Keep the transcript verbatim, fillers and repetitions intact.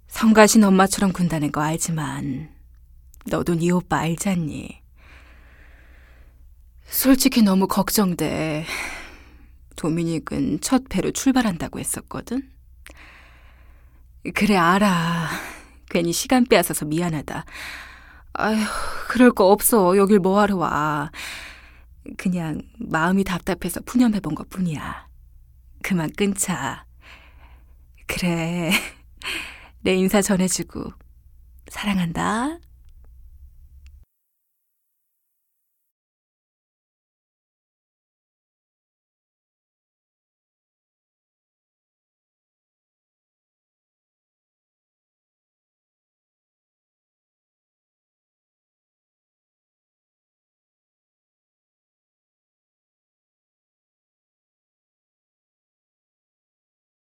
성가신 엄마처럼 군다는 거 알지만 너도 네 오빠 알잖니. 솔직히 너무 걱정돼. 도미닉은 첫 배로 출발한다고 했었거든. 그래, 알아. 괜히 시간 빼앗아서 미안하다. 아휴, 그럴 거 없어. 여길 뭐하러 와. 그냥 마음이 답답해서 푸념해본 것뿐이야. 그만 끊자. 그래, 내 인사 전해주고 사랑한다.